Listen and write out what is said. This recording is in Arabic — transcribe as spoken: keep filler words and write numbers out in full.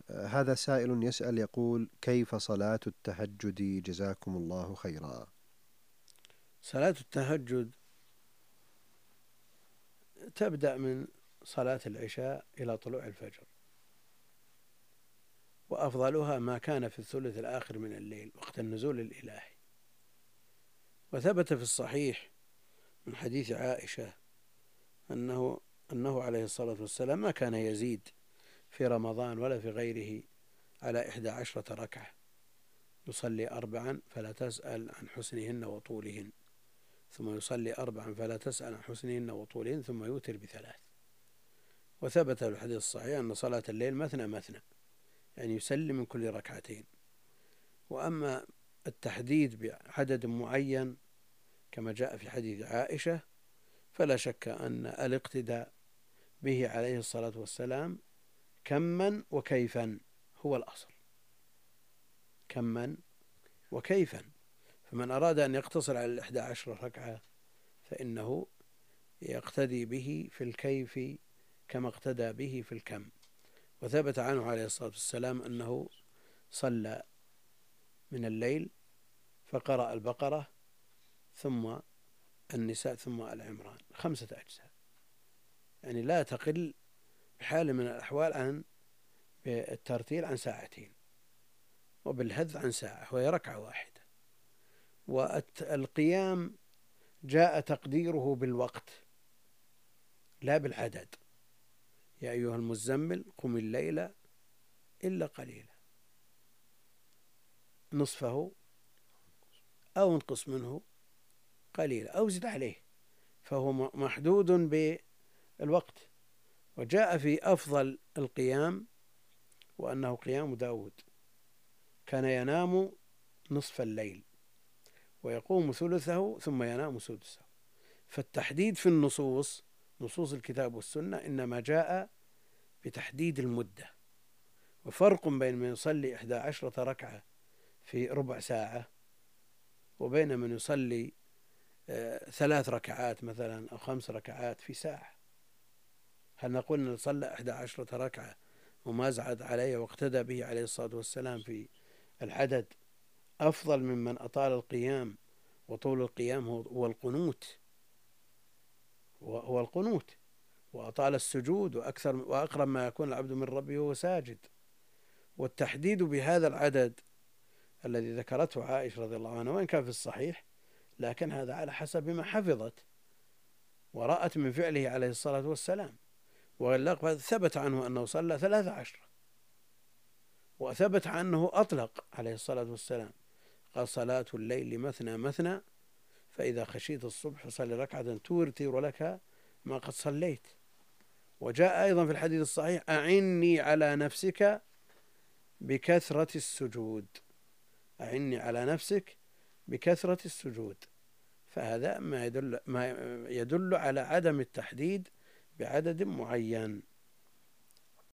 هذا سائل يسأل يقول: كيف صلاة التهجد جزاكم الله خيرا؟ صلاة التهجد تبدأ من صلاة العشاء إلى طلوع الفجر، وأفضلها ما كان في الثلث الآخر من الليل وقت النزول الإلهي. وثبت في الصحيح من حديث عائشة أنه أنه عليه الصلاة والسلام ما كان يزيد في رمضان ولا في غيره على إحدى عشرة ركعة، يصلي أربعا فلا تسأل عن حسنهن وطولهن، ثم يصلي أربعا فلا تسأل عن حسنهن وطولهن، ثم يوتر بثلاث. وثبت في الحديث الصحيح أن صلاة الليل مثنى مثنى، يعني يسلم من كل ركعتين. وأما التحديد بعدد معين كما جاء في حديث عائشة فلا شك أن الاقتداء به عليه الصلاة والسلام كما وكيفا هو الأصل، كما وكيفا. فمن أراد أن يقتصر على الإحدى عشر ركعة فإنه يقتدي به في الكيف كما اقتدى به في الكم. وثبت عنه عليه الصلاة والسلام أنه صلى من الليل فقرأ البقرة ثم النساء ثم العمران خمسة أجزاء، يعني لا تقل بحال من الأحوال عن بالترتيل عن ساعتين، وبالهذ عن ساعة، وهي ركعة واحدة. والقيام جاء تقديره بالوقت لا بالعدد: يا أيها المزمل قم الليل إلا قليلا، نصفه أو انقص منه قليلا أو زد عليه، فهو محدود بالوقت. وجاء في أفضل القيام وأنه قيام داود، كان ينام نصف الليل ويقوم ثلثه ثم ينام سدسه. فالتحديد في النصوص، نصوص الكتاب والسنة، إنما جاء بتحديد المدة. وفرق بين من يصلي إحدى عشرة ركعة في ربع ساعة وبين من يصلي آه ثلاث ركعات مثلا أو خمس ركعات في ساعة. هل نقول أن صلى إحدى عشرة ركعة وما زعد عليه واقتدى به عليه الصلاة والسلام في العدد أفضل ممن أطال القيام؟ وطول القيام هو القنوت، هو القنوت وأطال السجود، وأكثر وأقرب ما يكون العبد من ربه وهو ساجد. والتحديد بهذا العدد الذي ذكرته عائشة رضي الله عنها وإن كان في الصحيح، لكن هذا على حسب ما حفظت ورأت من فعله عليه الصلاة والسلام. وثبت عنه أنه صلى ثلاث عشرة، وثبت عنه أطلق عليه الصلاة والسلام، قال: صلاة الليل مثنى مثنى، فإذا خشيت الصبح فصلي ركعة توتر لك ما قد صليت. وجاء أيضا في الحديث الصحيح: أعني على نفسك بكثرة السجود، أعني على نفسك بكثرة السجود. فهذا ما يدل, ما يدل على عدم التحديد بعدد معين.